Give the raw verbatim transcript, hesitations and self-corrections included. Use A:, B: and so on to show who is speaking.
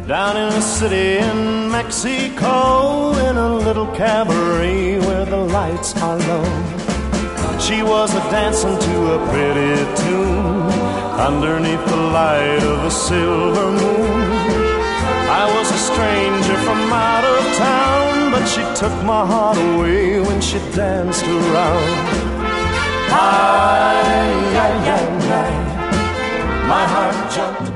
A: down in a city in Mexico, in a little cabaret where the lights are low. She was a dancing to a pretty tune underneath the light of a silver moon. I was a stranger from out of town, but she took my heart away when she danced around. Ay, ay, ay, ay, my heart jumped